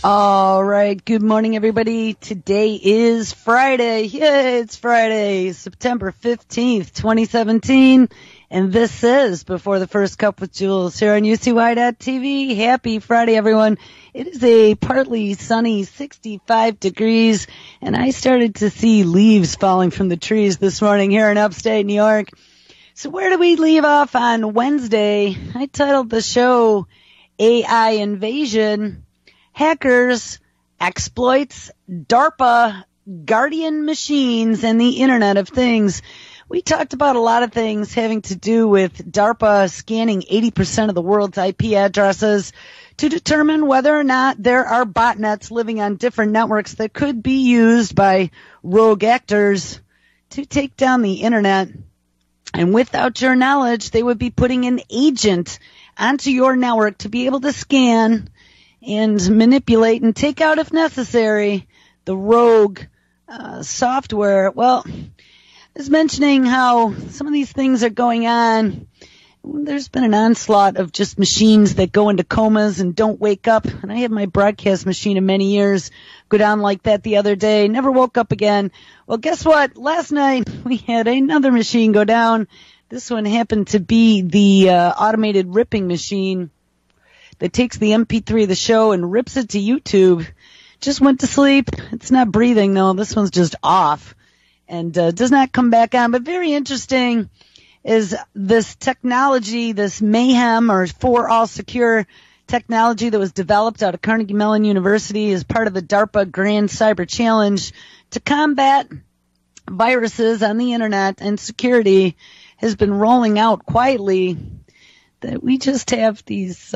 All right. Good morning, everybody. Today is Friday. Yeah, it's Friday, September 15th, 2017. And this is Before the First Cup with Jules here on UCY.TV. Happy Friday, everyone. It is a partly sunny 65 degrees, and I started to see leaves falling from the trees this morning here in upstate New York. So where do we leave off on Wednesday? I titled the show AI Invasion, Hackers, Exploits, DARPA, Guardian Machines, and the Internet of Things. We talked about a lot of things having to do with DARPA scanning 80% of the world's IP addresses to determine whether or not there are botnets living on different networks that could be used by rogue actors to take down the Internet. And without your knowledge, they would be putting an agent onto your network to be able to scan and manipulate and take out, if necessary, the rogue software. Well, I was mentioning how some of these things are going on. There's been an onslaught of just machines that go into comas and don't wake up. And I had my broadcast machine of many years go down like that the other day. Never woke up again. Well, guess what? Last night we had another machine go down. This one happened to be the automated ripping machine that takes the MP3 of the show and rips it to YouTube. Just went to sleep. It's not breathing, though. This one's just off and does not come back on. But very interesting is this technology, this mayhem or for all secure technology that was developed out of Carnegie Mellon University as part of the DARPA Grand Cyber Challenge to combat viruses on the Internet and security has been rolling out quietly. That we just have these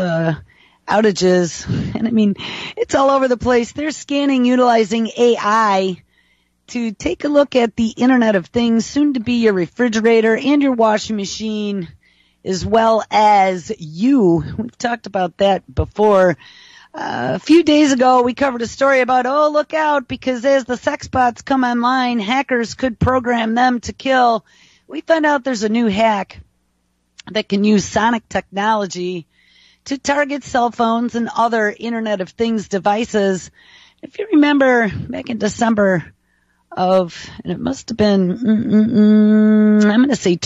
outages, and I mean, it's all over the place. They're scanning utilizing AI to take a look at the Internet of Things, soon to be your refrigerator and your washing machine, as well as you. We've talked about that before. A few days ago, we covered a story about, oh, look out, because as the sex bots come online, hackers could program them to kill. We found out there's a new hack that can use sonic technology to target cell phones and other Internet of Things devices. If you remember, back in December of, and it must have been, I'm going to say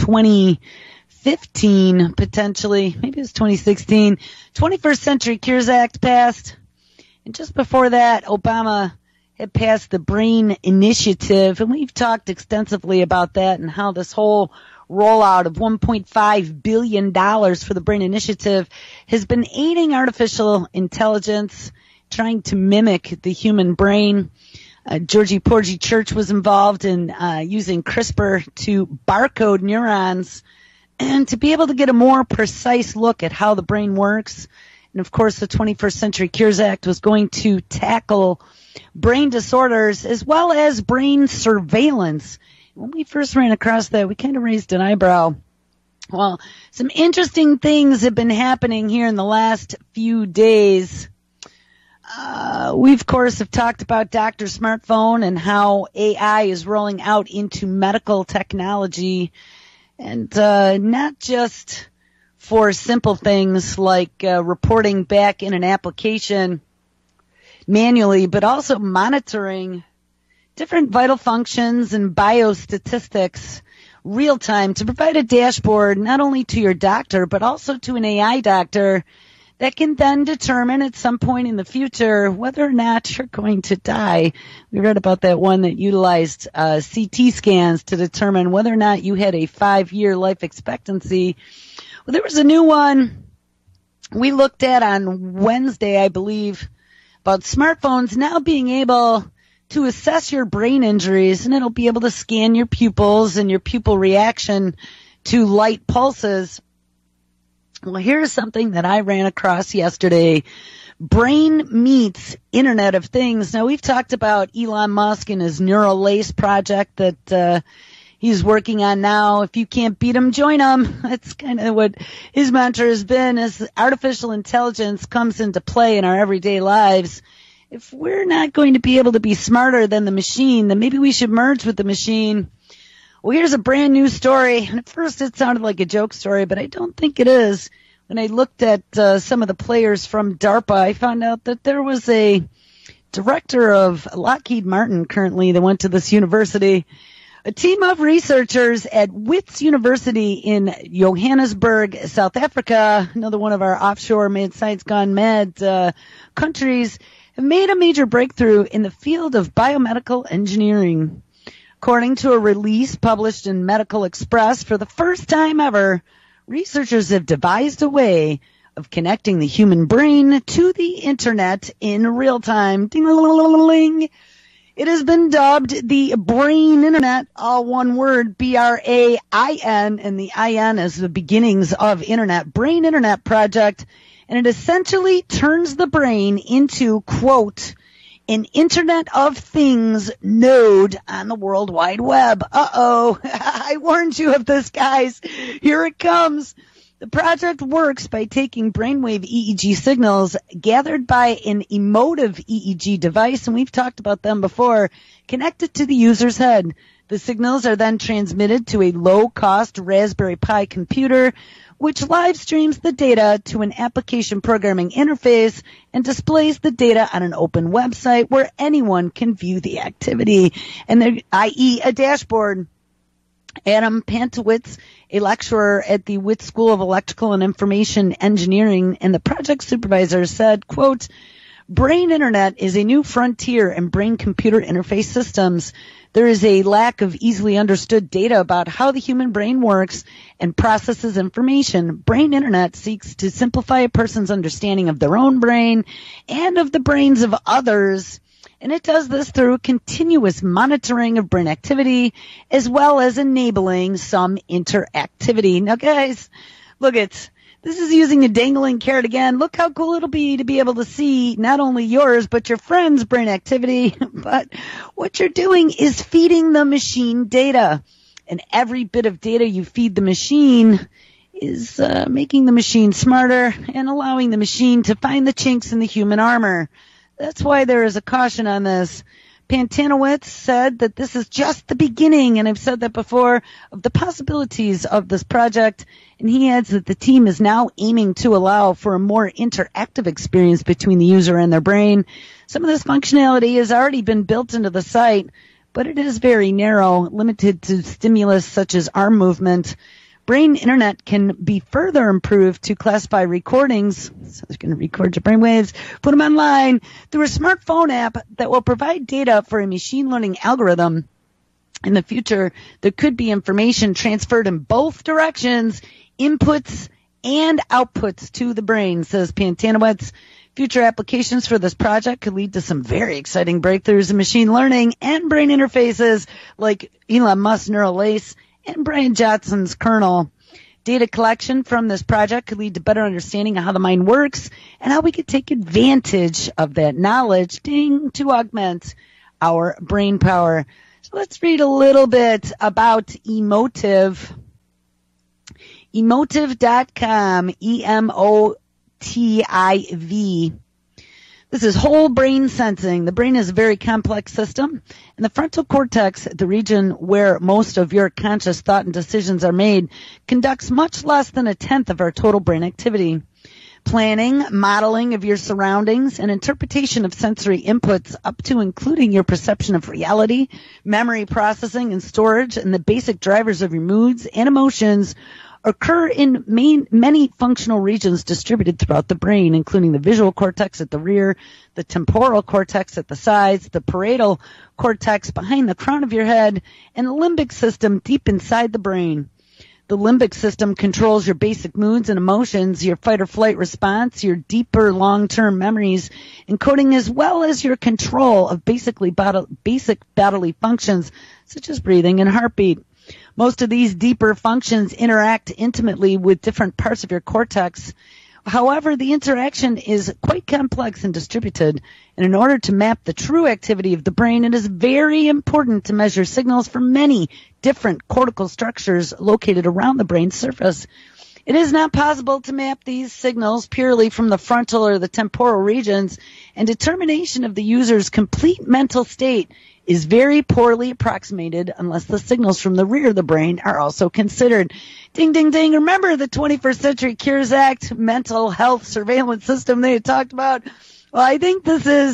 2015, potentially, maybe it was 2016, 21st Century Cures Act passed. And just before that, Obama had passed the BRAIN Initiative, and we've talked extensively about that and how this whole rollout of $1.5 billion for the BRAIN Initiative has been aiding artificial intelligence, trying to mimic the human brain. Georgie Porgy Church was involved in using CRISPR to barcode neurons and to be able to get a more precise look at how the brain works. And, of course, the 21st Century Cures Act was going to tackle brain disorders as well as brain surveillance. When we first ran across that, we kind of raised an eyebrow. Well, some interesting things have been happening here in the last few days. We, of course, have talked about Dr. Smartphone and how AI is rolling out into medical technology, and not just for simple things like reporting back in an application manually, but also monitoring different vital functions and biostatistics real time to provide a dashboard not only to your doctor but also to an AI doctor that can then determine at some point in the future whether or not you're going to die. We read about that one that utilized CT scans to determine whether or not you had a 5-year life expectancy. Well, there was a new one we looked at on Wednesday, I believe, about smartphones now being able to assess your brain injuries, and it'll be able to scan your pupils and your pupil reaction to light pulses. Well, here's something that I ran across yesterday. Brain meets Internet of Things. Now, we've talked about Elon Musk and his Neural Lace project that he's working on now. If you can't beat him, join him. That's kind of what his mantra has been as artificial intelligence comes into play in our everyday lives. If we're not going to be able to be smarter than the machine, then maybe we should merge with the machine. Well, here's a brand new story. And at first it sounded like a joke story, but I don't think it is. When I looked at some of the players from DARPA, I found out that there was a director of Lockheed Martin currently that went to this university. A team of researchers at Wits University in Johannesburg, South Africa, another one of our offshore made science gone mad countries, have made a major breakthrough in the field of biomedical engineering. According to a release published in Medical Express, for the first time ever, researchers have devised a way of connecting the human brain to the internet in real time. Ding-a-ling-a-ling-a-ling. It has been dubbed the Brain Internet, all one word, B-R-A-I-N, and the I-N is the beginnings of Internet, Brain Internet Project, and it essentially turns the brain into, quote, an Internet of Things node on the World Wide Web. Uh-oh, I warned you of this, guys. Here it comes. The project works by taking brainwave EEG signals gathered by an emotive EEG device, and we've talked about them before, connected to the user's head. The signals are then transmitted to a low-cost Raspberry Pi computer, which live streams the data to an application programming interface and displays the data on an open website where anyone can view the activity, and i.e. a dashboard. Adam Pantowitz, a lecturer at the Wits School of Electrical and Information Engineering and the project supervisor, said, quote, Brain Internet is a new frontier in brain-computer interface systems. There is a lack of easily understood data about how the human brain works and processes information. Brain Internet seeks to simplify a person's understanding of their own brain and of the brains of others. And it does this through continuous monitoring of brain activity as well as enabling some interactivity. Now, guys, look at this is using a dangling carrot again. Look how cool it'll be to be able to see not only yours but your friend's brain activity. But what you're doing is feeding the machine data. And every bit of data you feed the machine is making the machine smarter and allowing the machine to find the chinks in the human armor. That's why there is a caution on this. Pantanowitz said that this is just the beginning, and I've said that before, of the possibilities of this project. And he adds that the team is now aiming to allow for a more interactive experience between the user and their brain. Some of this functionality has already been built into the site, but it is very narrow, limited to stimulus such as arm movement. Brain Internet can be further improved to classify recordings, so it's going to record your brainwaves, put them online through a smartphone app that will provide data for a machine learning algorithm. In the future, there could be information transferred in both directions, inputs and outputs to the brain, says Pantanowitz. Future applications for this project could lead to some very exciting breakthroughs in machine learning and brain interfaces like Elon Musk's neural lace and Brian Johnson's kernel. Data collection from this project could lead to better understanding of how the mind works and how we could take advantage of that knowledge, to augment our brain power. So let's read a little bit about Emotiv. Emotiv.com, E-M-O-T-I-V. This is whole brain sensing. The brain is a very complex system, and the frontal cortex, the region where most of your conscious thought and decisions are made, conducts much less than a tenth of our total brain activity. Planning, modeling of your surroundings, and interpretation of sensory inputs up to including your perception of reality, memory processing and storage, and the basic drivers of your moods and emotions occur in many functional regions distributed throughout the brain, including the visual cortex at the rear, the temporal cortex at the sides, the parietal cortex behind the crown of your head, and the limbic system deep inside the brain. The limbic system controls your basic moods and emotions, your fight or flight response, your deeper long-term memories, encoding as well as your control of basic bodily functions such as breathing and heartbeat. Most of these deeper functions interact intimately with different parts of your cortex. However, the interaction is quite complex and distributed, and in order to map the true activity of the brain, it is very important to measure signals from many different cortical structures located around the brain's surface. It is not possible to map these signals purely from the frontal or the temporal regions, and determination of the user's complete mental state is very poorly approximated unless the signals from the rear of the brain are also considered. Ding, ding, ding. Remember the 21st Century Cures Act mental health surveillance system they had talked about? Well, I think this is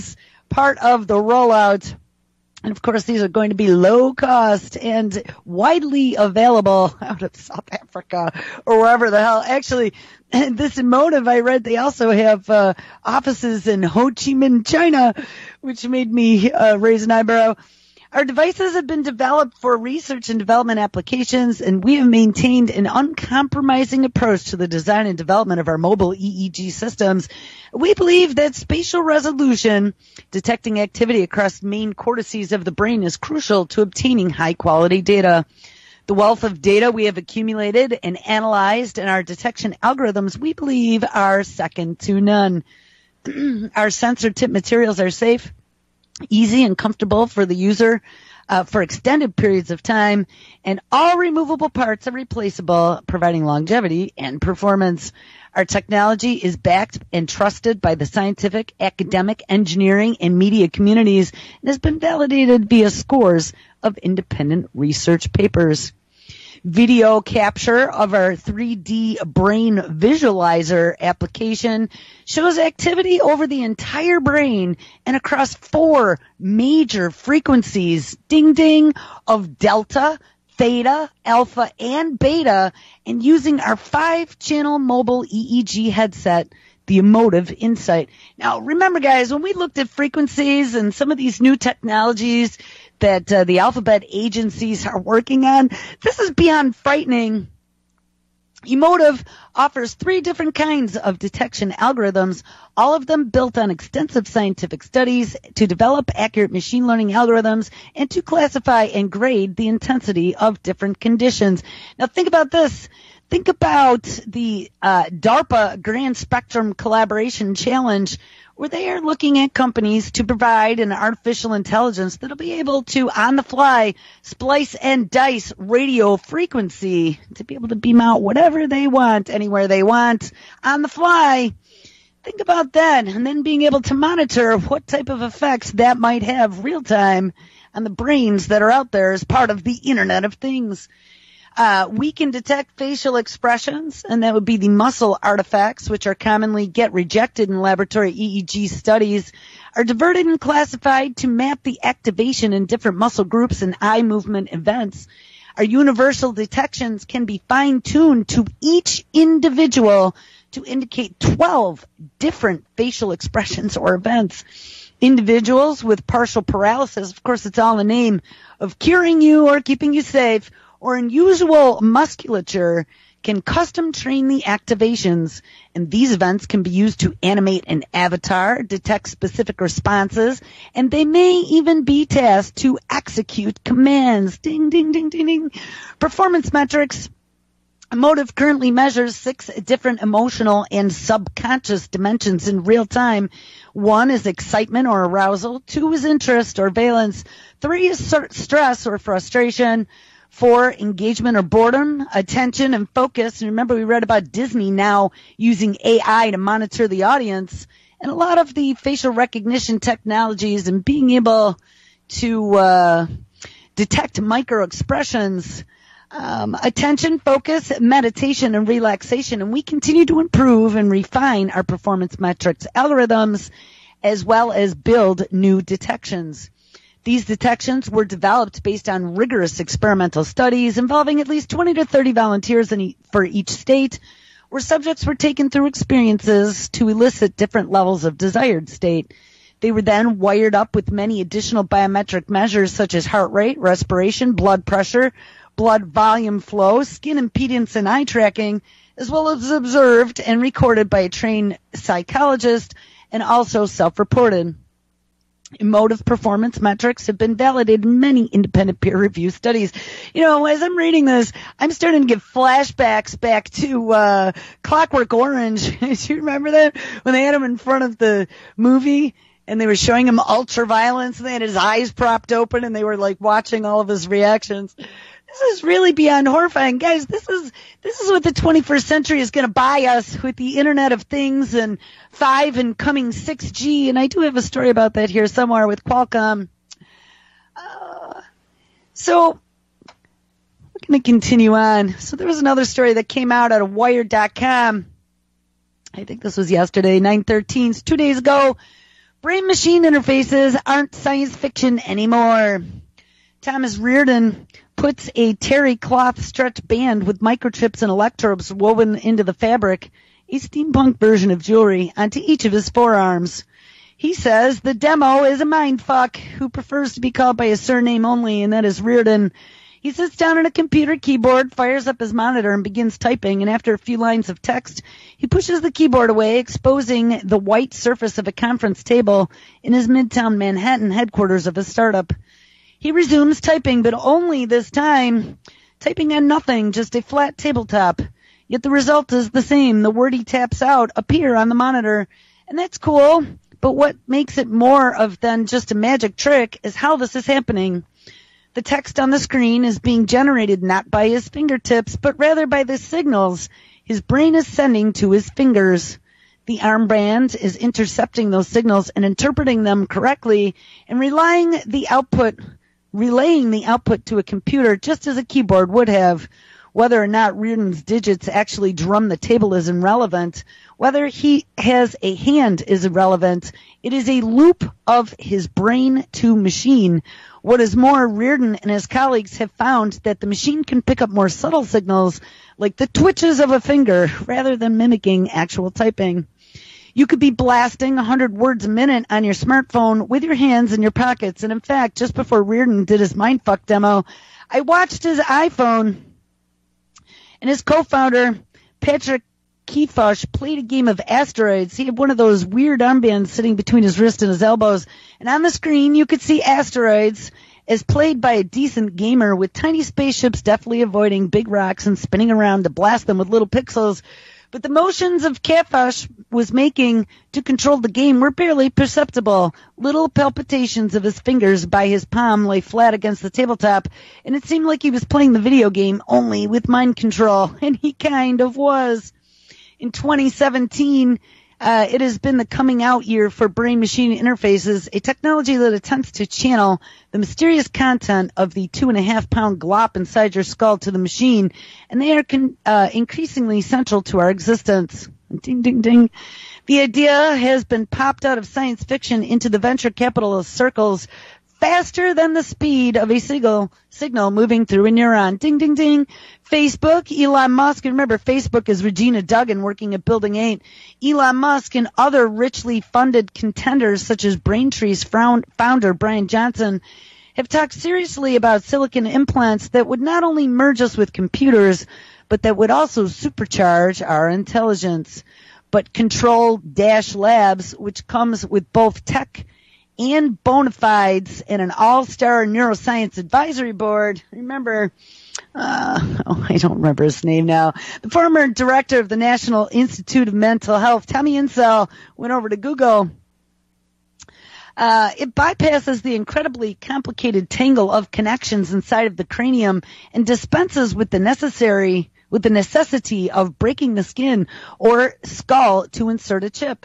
part of the rollout. And of course, these are going to be low cost and widely available out of South Africa or wherever the hell. Actually, this Emotiv, I read they also have offices in Ho Chi Minh, China, which made me raise an eyebrow. Our devices have been developed for research and development applications, and we have maintained an uncompromising approach to the design and development of our mobile EEG systems. We believe that spatial resolution, detecting activity across main cortices of the brain, is crucial to obtaining high-quality data. The wealth of data we have accumulated and analyzed in our detection algorithms, we believe, are second to none. Our sensor-tip materials are safe, easy and comfortable for the user for extended periods of time, and all removable parts are replaceable, providing longevity and performance. Our technology is backed and trusted by the scientific, academic, engineering, and media communities and has been validated via scores of independent research papers. Video capture of our 3D brain visualizer application shows activity over the entire brain and across 4 major frequencies, ding ding, of delta, theta, alpha, and beta, and using our 5-channel mobile EEG headset, the Emotiv Insight. Now, remember, guys, when we looked at frequencies and some of these new technologies that the alphabet agencies are working on, this is beyond frightening. Emotiv offers 3 different kinds of detection algorithms, all of them built on extensive scientific studies to develop accurate machine learning algorithms and to classify and grade the intensity of different conditions. Now think about this. Think about the DARPA Grand Spectrum Collaboration Challenge, where they are looking at companies to provide an artificial intelligence that'll be able to, on the fly, splice and dice radio frequency to be able to beam out whatever they want, anywhere they want, on the fly. Think about that, and then being able to monitor what type of effects that might have real time on the brains that are out there as part of the Internet of Things. We can detect facial expressions, and that would be the muscle artifacts, which are commonly get rejected in laboratory EEG studies, are diverted and classified to map the activation in different muscle groups and eye movement events. Our universal detections can be fine-tuned to each individual to indicate 12 different facial expressions or events. Individuals with partial paralysis, of course, it's all in the name of curing you or keeping you safe, or unusual musculature, can custom train the activations, and these events can be used to animate an avatar, detect specific responses, and they may even be tasked to execute commands. Ding, ding, ding, ding, ding. Performance metrics. Emotiv currently measures 6 different emotional and subconscious dimensions in real time. 1 is excitement or arousal. 2 is interest or valence. 3 is stress or frustration. 4, engagement or boredom, attention and focus. And remember, we read about Disney now using AI to monitor the audience. And a lot of the facial recognition technologies and being able to detect micro expressions, attention, focus, meditation, and relaxation. And we continue to improve and refine our performance metrics algorithms as well as build new detections. These detections were developed based on rigorous experimental studies involving at least 20 to 30 volunteers for each state, where subjects were taken through experiences to elicit different levels of desired state. They were then wired up with many additional biometric measures such as heart rate, respiration, blood pressure, blood volume flow, skin impedance, and eye tracking, as well as observed and recorded by a trained psychologist and also self-reported. Emotiv performance metrics have been validated in many independent peer-reviewed studies. You know, as I'm reading this, I'm starting to get flashbacks back to Clockwork Orange. Do you remember that? When they had him in front of the movie and they were showing him ultraviolence and they had his eyes propped open and they were like watching all of his reactions. This is really beyond horrifying. Guys, this is what the 21st century is going to buy us with the Internet of Things and 5 and coming 6G. And I do have a story about that here somewhere with Qualcomm. So we're going to continue on. So there was another story that came out of Wired.com. I think this was yesterday, 9/13, 2 days ago. Brain-machine interfaces aren't science fiction anymore. Thomas Reardon puts a terry cloth stretch band with microchips and electrodes woven into the fabric, a steampunk version of jewelry, onto each of his forearms. He says the demo is a mindfuck who prefers to be called by his surname only, and that is Reardon. He sits down at a computer keyboard, fires up his monitor, and begins typing, and after a few lines of text, he pushes the keyboard away, exposing the white surface of a conference table in his Midtown Manhattan headquarters of a startup. He resumes typing, but only this time typing on nothing, just a flat tabletop. Yet the result is the same. The word he taps out appear on the monitor, and that's cool, but what makes it more of than just a magic trick is how this is happening. The text on the screen is being generated not by his fingertips, but rather by the signals his brain is sending to his fingers. The armband is intercepting those signals and interpreting them correctly and relaying the output to a computer just as a keyboard would have. Whether or not Reardon's digits actually drum the table is irrelevant. Whether he has a hand is irrelevant. It is a loop of his brain to machine. What is more, Reardon and his colleagues have found that the machine can pick up more subtle signals, like the twitches of a finger, rather than mimicking actual typing. You could be blasting 100 words a minute on your smartphone with your hands in your pockets. And in fact, just before Reardon did his mindfuck demo, I watched his iPhone, and his co-founder, Patrick Kefosh, played a game of asteroids. He had one of those weird armbands sitting between his wrist and his elbows. And on the screen, you could see asteroids as played by a decent gamer, with tiny spaceships deftly avoiding big rocks and spinning around to blast them with little pixels. But the motions of Kefosh was making to control the game were barely perceptible. Little palpitations of his fingers by his palm lay flat against the tabletop, and it seemed like he was playing the video game only with mind control, and he kind of was. In 2017, it has been the coming out year for brain-machine interfaces, a technology that attempts to channel the mysterious content of the 2.5-pound glop inside your skull to the machine, and they are increasingly central to our existence. Ding, ding, ding. The idea has been popped out of science fiction into the venture capitalist circles faster than the speed of a signal moving through a neuron. Ding, ding, ding. Facebook, Elon Musk, and remember, Facebook is Regina Duggan working at Building 8. Elon Musk and other richly funded contenders such as Braintree's founder Brian Johnson have talked seriously about silicon implants that would not only merge us with computers, but that would also supercharge our intelligence. But Control-Labs, which comes with both tech and bona fides and an all-star neuroscience advisory board. Remember, I don't remember his name now. The former director of the National Institute of Mental Health, Tommy Insel, went over to Google. It bypasses the incredibly complicated tangle of connections inside of the cranium and dispenses with the necessity of breaking the skin or skull to insert a chip,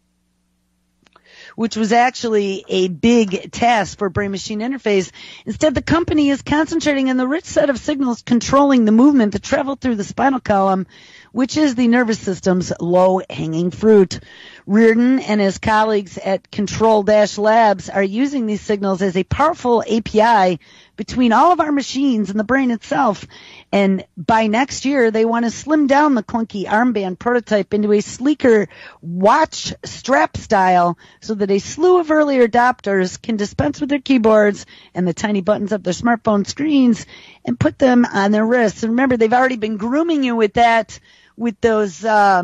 which was actually a big task for brain-machine interface. Instead, the company is concentrating on the rich set of signals controlling the movement that travel through the spinal column, which is the nervous system's low-hanging fruit. Reardon and his colleagues at Control-Labs are using these signals as a powerful API between all of our machines and the brain itself. And by next year, they want to slim down the clunky armband prototype into a sleeker watch strap style so that a slew of early adopters can dispense with their keyboards and the tiny buttons of their smartphone screens and put them on their wrists. And remember, they've already been grooming you with that, with those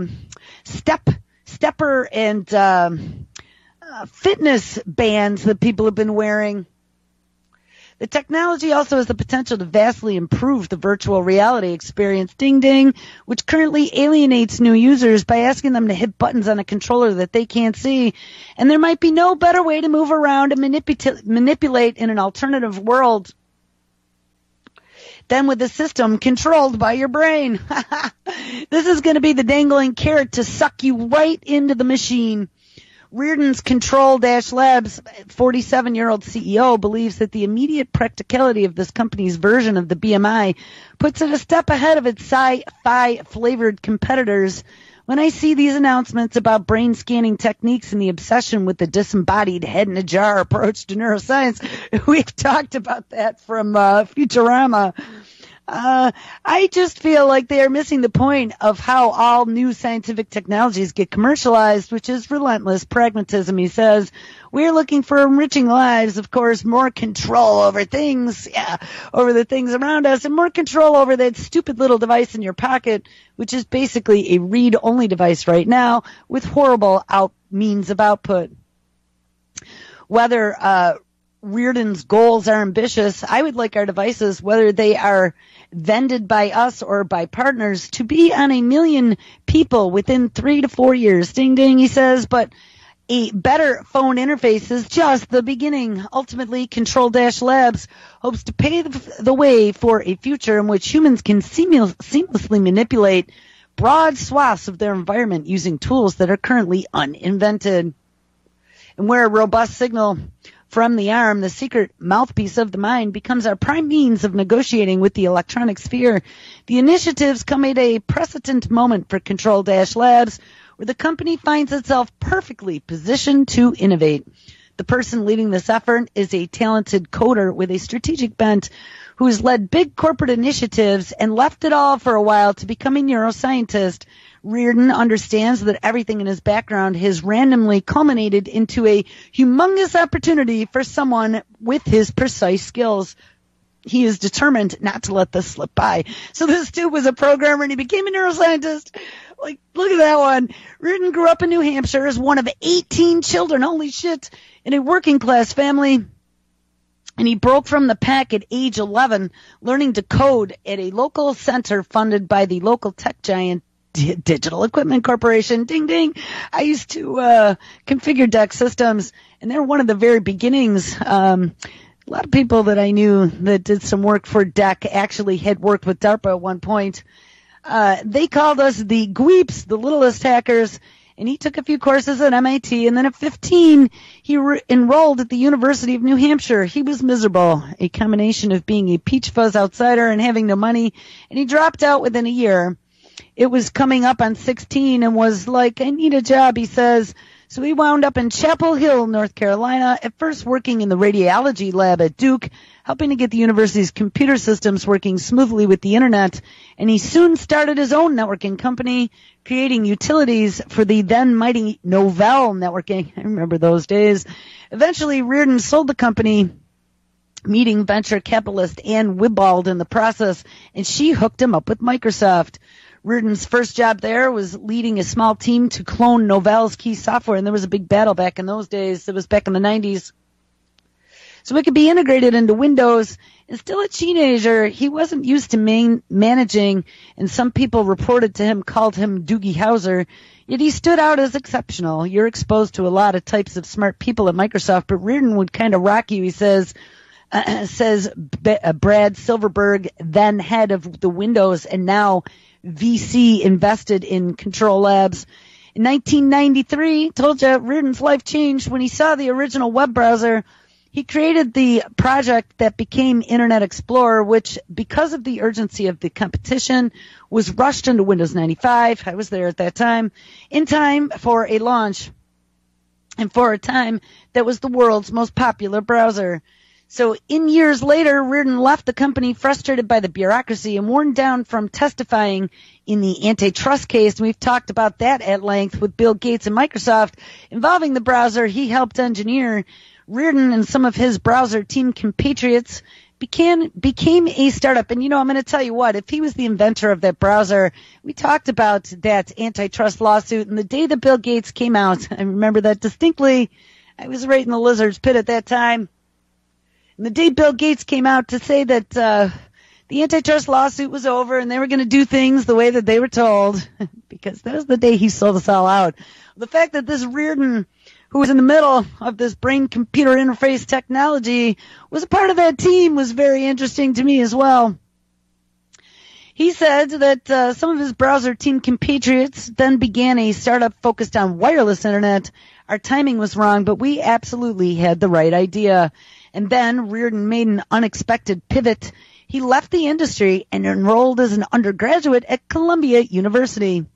stepper and fitness bands that people have been wearing. The technology also has the potential to vastly improve the virtual reality experience, ding ding, which currently alienates new users by asking them to hit buttons on a controller that they can't see. And there might be no better way to move around and manipulate in an alternative world than with a system controlled by your brain. This is going to be the dangling carrot to suck you right into the machine. Reardon's Control-Labs 47-year-old CEO believes that the immediate practicality of this company's version of the BMI puts it a step ahead of its sci-fi flavored competitors, When I see these announcements about brain scanning techniques and the obsession with the disembodied head in a jar approach to neuroscience, we've talked about that from Futurama. I just feel like they are missing the point of how all new scientific technologies get commercialized, which is relentless pragmatism. He says, we're looking for enriching lives, of course, more control over things, over the things around us, and more control over that stupid little device in your pocket, which is basically a read-only device right now with horrible means of output. Whether Reardon's goals are ambitious, I would like our devices, whether they are vended by us or by partners, to be on 1 million people within 3 to 4 years. Ding, ding, he says, but a better phone interface is just the beginning. Ultimately, Control-Labs hopes to pave the way for a future in which humans can seamlessly manipulate broad swaths of their environment using tools that are currently uninvented. And where a robust signal from the arm, the secret mouthpiece of the mind, becomes our prime means of negotiating with the electronic sphere. The initiatives come at a precedent moment for Control-Labs, where the company finds itself perfectly positioned to innovate. The person leading this effort is a talented coder with a strategic bent who has led big corporate initiatives and left it all for a while to become a neuroscientist. Reardon understands that everything in his background has randomly culminated into a humongous opportunity for someone with his precise skills. He is determined not to let this slip by. So this dude was a programmer and he became a neuroscientist. Like, look at that one. Reardon grew up in New Hampshire as one of 18 children, holy shit, in a working class family. And he broke from the pack at age 11, learning to code at a local center funded by the local tech giant Digital Equipment Corporation. Ding, ding. I used to configure DEC systems, and they're one of the very beginnings. A lot of people that I knew that did some work for DEC actually had worked with DARPA at one point. They called us the Gweeps, the littlest hackers, and he took a few courses at MIT, and then at 15, he enrolled at the University of New Hampshire. He was miserable, a combination of being a peach fuzz outsider and having no money, and he dropped out within a year. It was coming up on 16 and was like, I need a job, he says. So he wound up in Chapel Hill, North Carolina, at first working in the radiology lab at Duke, helping to get the university's computer systems working smoothly with the internet. And he soon started his own networking company, creating utilities for the then mighty Novell networking. I remember those days. Eventually, Reardon sold the company, meeting venture capitalist Ann Wibbald in the process, and she hooked him up with Microsoft. Reardon's first job there was leading a small team to clone Novell's key software, and there was a big battle back in those days. It was back in the 90s. So it could be integrated into Windows. And still a teenager, he wasn't used to managing, and some people reported to him, called him Doogie Howser. Yet he stood out as exceptional. You're exposed to a lot of types of smart people at Microsoft, but Reardon would kind of rock you, he says. Brad Silverberg, then head of the Windows and now VC invested in Control-Labs. In 1993, told you, Reardon's life changed when he saw the original web browser. He created the project that became Internet Explorer, which, because of the urgency of the competition, was rushed into Windows 95. I was there at that time, in time for a launch, and for a time that was the world's most popular browser. So in years later, Reardon left the company frustrated by the bureaucracy and worn down from testifying in the antitrust case. And we've talked about that at length with Bill Gates and Microsoft involving the browser he helped engineer. Reardon and some of his browser team compatriots became a startup. And, you know, I'm going to tell you what, if he was the inventor of that browser, we talked about that antitrust lawsuit. And the day that Bill Gates came out, I remember that distinctly. I was right in the lizard's pit at that time. And the day Bill Gates came out to say that the antitrust lawsuit was over and they were going to do things the way that they were told, because that was the day he sold us all out. The fact that this Reardon, who was in the middle of this brain-computer interface technology, was a part of that team was very interesting to me as well. He said that some of his browser team compatriots then began a startup focused on wireless internet. Our timing was wrong, but we absolutely had the right idea. And then Reardon made an unexpected pivot. He left the industry and enrolled as an undergraduate at Columbia University.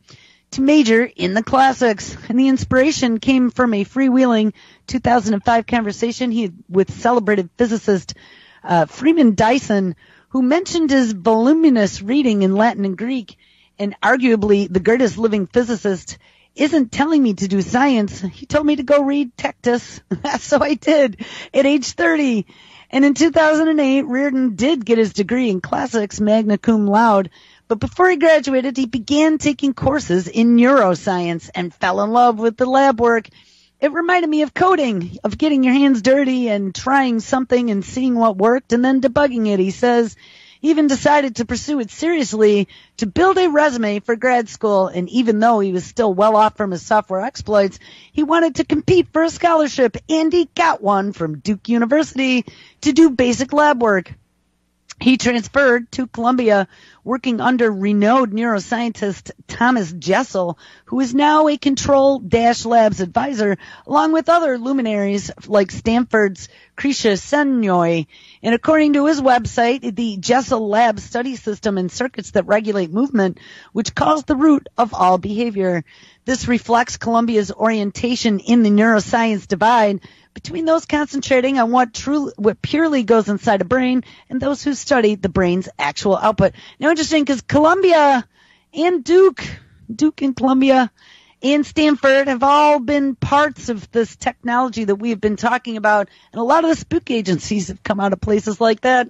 to major in the classics. And the inspiration came from a freewheeling 2005 conversation he had with celebrated physicist Freeman Dyson, who mentioned his voluminous reading in Latin and Greek, and arguably the greatest living physicist isn't telling me to do science. He told me to go read Tacitus. So I did at age 30. And in 2008, Reardon did get his degree in classics, magna cum laude. But before he graduated, he began taking courses in neuroscience and fell in love with the lab work. It reminded me of coding, of getting your hands dirty and trying something and seeing what worked and then debugging it. He says he even decided to pursue it seriously to build a resume for grad school. And even though he was still well off from his software exploits, he wanted to compete for a scholarship, and he got one from Duke University to do basic lab work. He transferred to Columbia, working under renowned neuroscientist Thomas Jessel, who is now a Control-Labs advisor, along with other luminaries like Stanford's Krisha Sennoy. And according to his website, the Jessel Lab studies system and circuits that regulate movement, which cause the root of all behavior. This reflects Columbia's orientation in the neuroscience divide between those concentrating on what purely goes inside a brain and those who study the brain's actual output. Now, interesting, because Columbia and Duke and Columbia and Stanford have all been parts of this technology that we have been talking about, and a lot of the spook agencies have come out of places like that.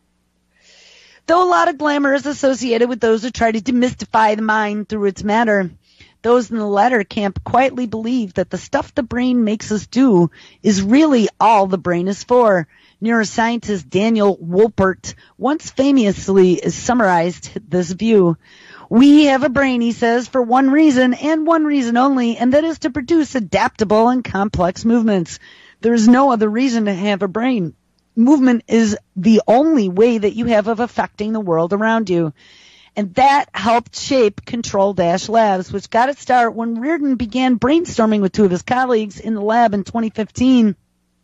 Though a lot of glamour is associated with those who try to demystify the mind through its matter, those in the latter camp quietly believe that the stuff the brain makes us do is really all the brain is for. Neuroscientist Daniel Wolpert once famously summarized this view. We have a brain, he says, for one reason and one reason only, and that is to produce adaptable and complex movements. There is no other reason to have a brain. Movement is the only way that you have of affecting the world around you. And that helped shape Control-Labs, which got its start when Reardon began brainstorming with two of his colleagues in the lab in 2015.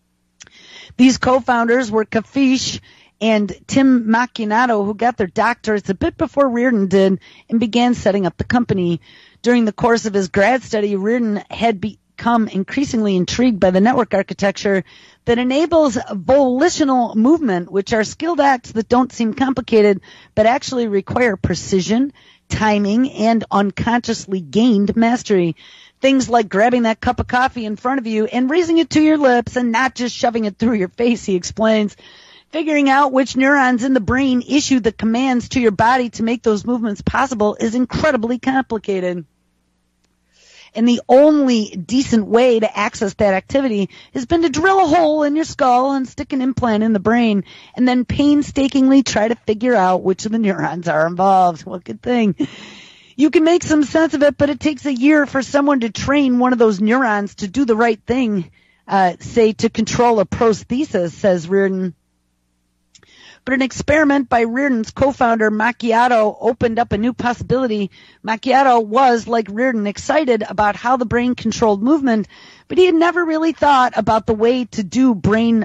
These co-founders were Kafish and Tim Macchianato, who got their doctorates a bit before Reardon did and began setting up the company. During the course of his grad study, Reardon had become increasingly intrigued by the network architecture that enables volitional movement, which are skilled acts that don't seem complicated, but actually require precision, timing, and unconsciously gained mastery. Things like grabbing that cup of coffee in front of you and raising it to your lips and not just shoving it through your face, he explains. Figuring out which neurons in the brain issue the commands to your body to make those movements possible is incredibly complicated. And the only decent way to access that activity has been to drill a hole in your skull and stick an implant in the brain and then painstakingly try to figure out which of the neurons are involved. What good thing. You can make some sense of it, but it takes a year for someone to train one of those neurons to do the right thing, say to control a prosthesis, says Reardon. But an experiment by Reardon's co-founder Macchiato opened up a new possibility. Macchiato was, like Reardon, excited about how the brain controlled movement, but he had never really thought about the way to do brain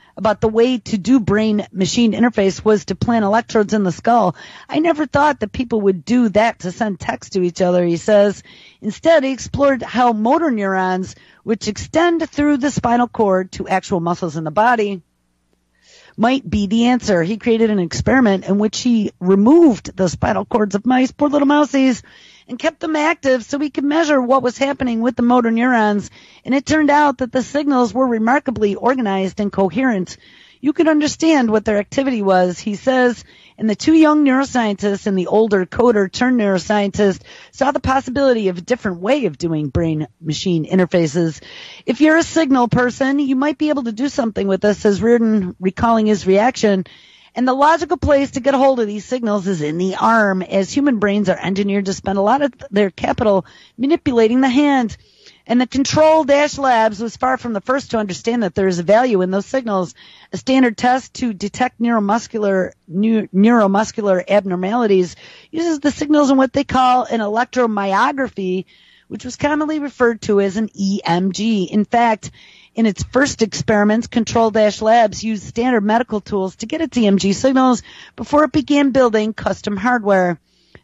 machine interface was to plant electrodes in the skull. I never thought that people would do that to send text to each other, he says. Instead, he explored how motor neurons, which extend through the spinal cord to actual muscles in the body, might be the answer. He created an experiment in which he removed the spinal cords of mice, poor little mousies, and kept them active so he could measure what was happening with the motor neurons. And it turned out that the signals were remarkably organized and coherent. You could understand what their activity was, he says, and the two young neuroscientists and the older coder turned neuroscientist saw the possibility of a different way of doing brain-machine interfaces. If you're a signal person, you might be able to do something with this, says Reardon, recalling his reaction. And the logical place to get a hold of these signals is in the arm, as human brains are engineered to spend a lot of their capital manipulating the hand. And the Control-Labs was far from the first to understand that there is a value in those signals. A standard test to detect neuromuscular abnormalities uses the signals in what they call an electromyography, which was commonly referred to as an EMG. In fact, in its first experiments, Control-Labs used standard medical tools to get its EMG signals before it began building custom hardware.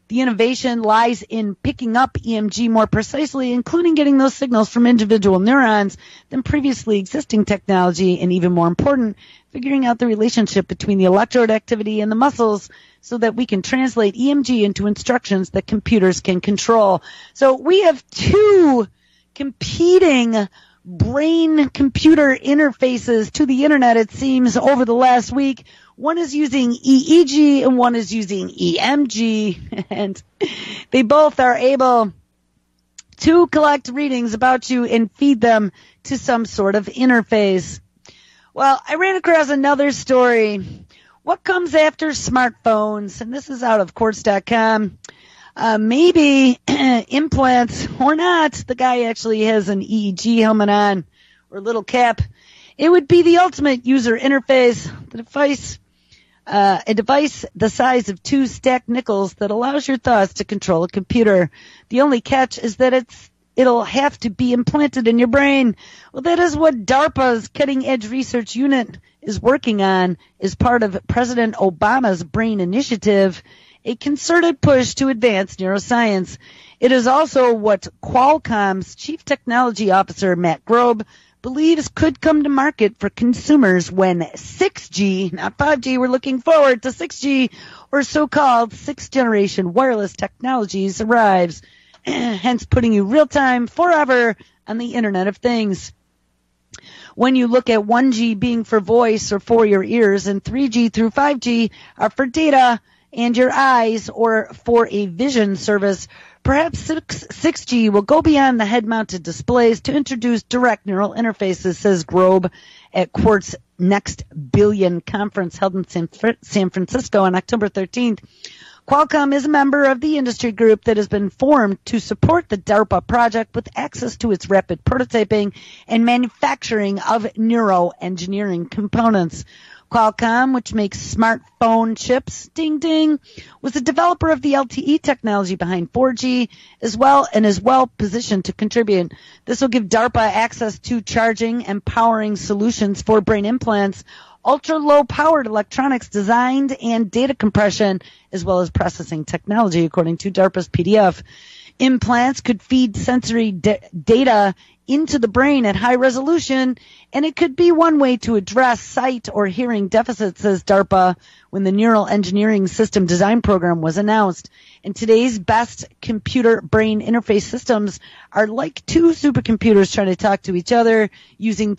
The innovation lies in picking up EMG more precisely, including getting those signals from individual neurons than previously existing technology, and even more important, figuring out the relationship between the electrode activity and the muscles so that we can translate EMG into instructions that computers can control. So we have two competing brain-computer interfaces to the internet, it seems, over the last week. One is using EEG and one is using EMG, and they both are able to collect readings about you and feed them to some sort of interface. Well, I ran across another story. What comes after smartphones? And this is out of Quartz.com. Maybe implants or not. The guy actually has an EEG helmet on or little cap. It would be the ultimate user interface. A device the size of 2 stacked nickels that allows your thoughts to control a computer. The only catch is that it'll have to be implanted in your brain. Well, that is what DARPA's Cutting Edge Research Unit is working on as part of President Obama's Brain Initiative, a concerted push to advance neuroscience. It is also what Qualcomm's Chief Technology Officer, Matt Grobe, believes could come to market for consumers when 6G, not 5G, we're looking forward to 6G, or so-called 6th generation wireless technologies arrives, hence putting you real-time, forever, on the Internet of Things. When you look at 1G being for voice or for your ears, and 3G through 5G are for data and your eyes or for a vision service, perhaps 6G will go beyond the head-mounted displays to introduce direct neural interfaces, says Grobe at Quartz Next Billion conference held in San Francisco on October 13th. Qualcomm is a member of the industry group that has been formed to support the DARPA project with access to its rapid prototyping and manufacturing of neuroengineering components. Qualcomm, which makes smartphone chips, ding ding, was a developer of the LTE technology behind 4G as well and is well positioned to contribute. This will give DARPA access to charging and powering solutions for brain implants, ultra-low powered electronics designed, and data compression, as well as processing technology, according to DARPA's PDF. Implants could feed sensory data into the brain at high resolution, and it could be one way to address sight or hearing deficits, says DARPA, when the Neural Engineering System Design Program was announced. And today's best computer brain interface systems are like 2 supercomputers trying to talk to each other using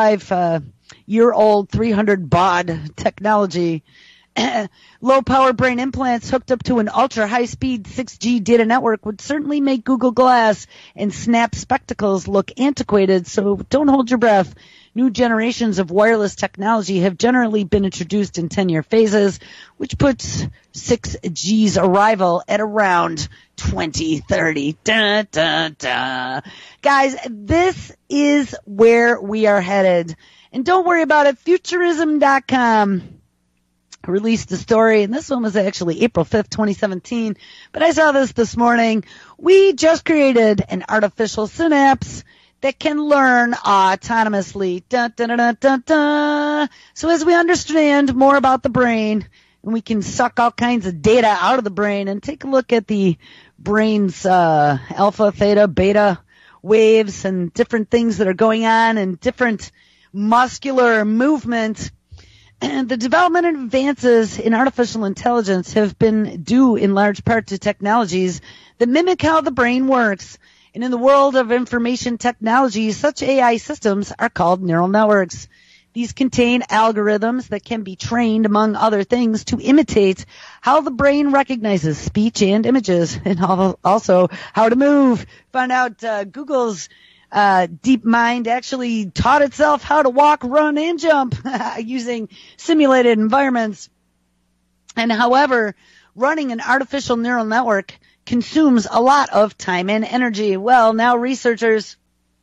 35-year-old 300 baud technology. Low-power brain implants hooked up to an ultra-high-speed 6G data network would certainly make Google Glass and Snap spectacles look antiquated, so don't hold your breath. New generations of wireless technology have generally been introduced in 10-year phases, which puts 6G's arrival at around 2030. Da, da, da. Guys, this is where we are headed. And don't worry about it, Futurism.com released a story, and this one was actually April 5th, 2017, but I saw this morning. We just created an artificial synapse that can learn autonomously. Dun, dun, dun, dun, dun, dun. So as we understand more about the brain, and we can suck all kinds of data out of the brain and take a look at the brain's alpha, theta, beta waves and different things that are going on and different muscular movement. And the development and advances in artificial intelligence have been due in large part to technologies that mimic how the brain works. And in the world of information technology, such AI systems are called neural networks. These contain algorithms that can be trained, among other things, to imitate how the brain recognizes speech and images, and also how to move. Found out Google's DeepMind actually taught itself how to walk, run, and jump using simulated environments. And however, running an artificial neural network consumes a lot of time and energy. Well, now researchers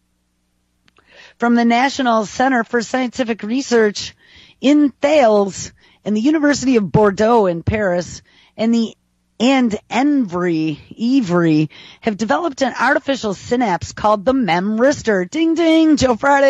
from the National Center for Scientific Research in Thales and the University of Bordeaux in Paris and Evry have developed an artificial synapse called the Memristor. Ding, ding, Joe Friday.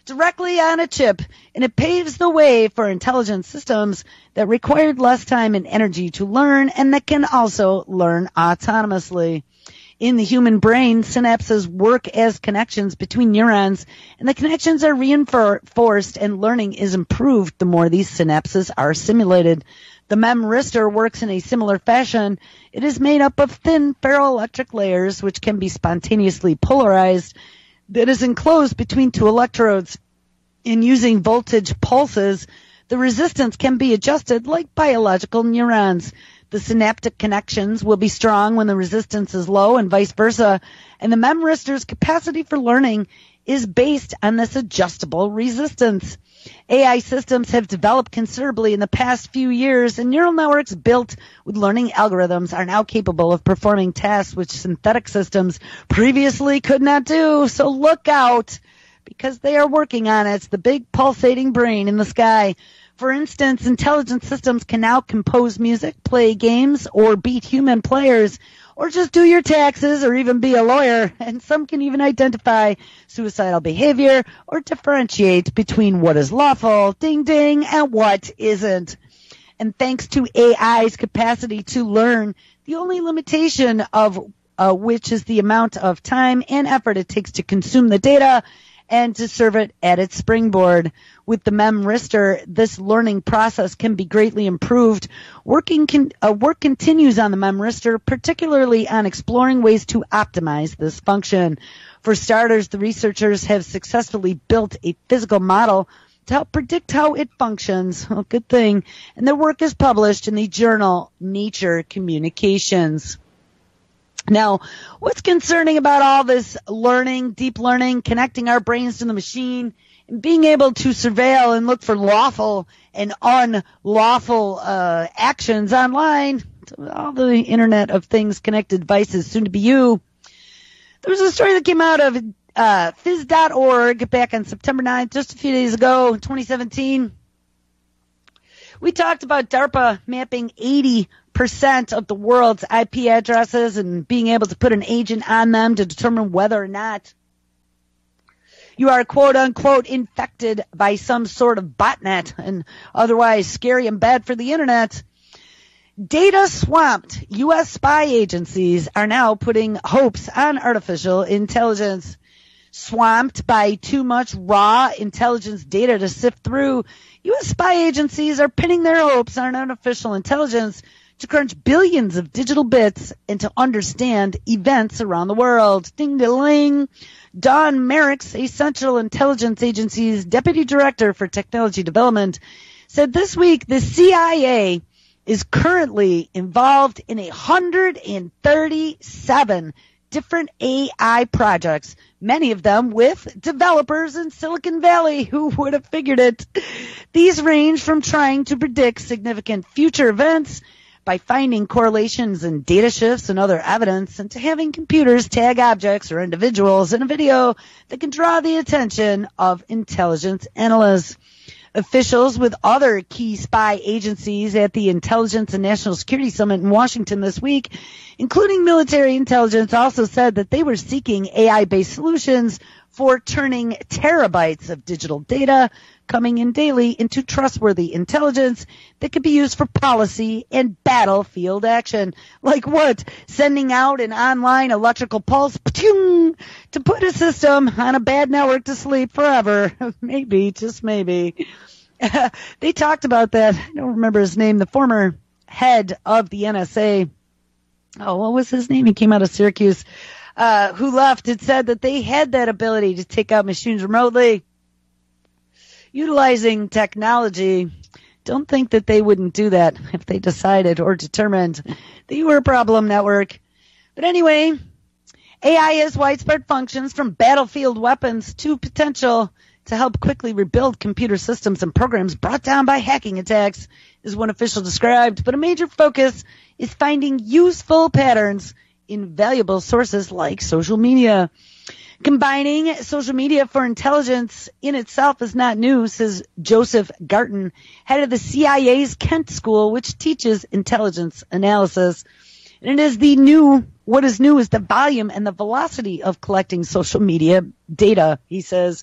directly on a chip, and it paves the way for intelligent systems that required less time and energy to learn and that can also learn autonomously. In the human brain, synapses work as connections between neurons, and the connections are reinforced and learning is improved the more these synapses are simulated. The memristor works in a similar fashion. It is made up of thin ferroelectric layers which can be spontaneously polarized that is enclosed between two electrodes. In using voltage pulses, the resistance can be adjusted like biological neurons. The synaptic connections will be strong when the resistance is low and vice versa, and the memristor's capacity for learning is based on this adjustable resistance. AI systems have developed considerably in the past few years, and neural networks built with learning algorithms are now capable of performing tasks which synthetic systems previously could not do. So look out, because they are working on it. It's the big pulsating brain in the sky. For instance, intelligent systems can now compose music, play games, or beat human players, or just do your taxes, or even be a lawyer. And some can even identify suicidal behavior or differentiate between what is lawful, ding ding, and what isn't. And thanks to AI's capacity to learn, the only limitation of which is the amount of time and effort it takes to consume the data and to serve it at its springboard. With the memristor, this learning process can be greatly improved. Work continues on the memristor, particularly on exploring ways to optimize this function. For starters, the researchers have successfully built a physical model to help predict how it functions. Well, good thing. And their work is published in the journal Nature Communications. Now, what's concerning about all this learning, deep learning, connecting our brains to the machine, and being able to surveil and look for lawful and unlawful actions online, all the Internet of Things connected devices, soon to be you. There was a story that came out of phys.org back on September 9th, just a few days ago, 2017. We talked about DARPA mapping 80% of the world's IP addresses and being able to put an agent on them to determine whether or not you are quote unquote infected by some sort of botnet and otherwise scary and bad for the internet. Data swamped U.S. spy agencies are now putting hopes on artificial intelligence. Swamped by too much raw intelligence data to sift through, U.S. spy agencies are pinning their hopes on artificial intelligence to crunch billions of digital bits and to understand events around the world. Ding-a-ling. Don Merrick's, a Central Intelligence Agency's Deputy Director for Technology Development, said this week the CIA is currently involved in 137 different AI projects, many of them with developers in Silicon Valley. Who would have figured it? These range from trying to predict significant future events by finding correlations in data shifts and other evidence, and to having computers tag objects or individuals in a video that can draw the attention of intelligence analysts. Officials with other key spy agencies at the Intelligence and National Security Summit in Washington this week, including military intelligence, also said that they were seeking AI-based solutions for turning terabytes of digital data coming in daily into trustworthy intelligence that could be used for policy and battlefield action. Like what? Sending out an online electrical pulse to put a system on a bad network to sleep forever. Maybe, just maybe. They talked about that. I don't remember his name. The former head of the NSA. Oh, what was his name? He came out of Syracuse. Who left, had said that they had that ability to take out machines remotely, utilizing technology. Don't think that they wouldn't do that if they decided or determined that you were a problem network. But anyway, AI has widespread functions from battlefield weapons to potential to help quickly rebuild computer systems and programs brought down by hacking attacks, is one official described. But a major focus is finding useful patterns in valuable sources like social media. Combining social media for intelligence in itself is not new, says Joseph Garton, head of the CIA's Kent School, which teaches intelligence analysis. And what is new is the volume and the velocity of collecting social media data, he says.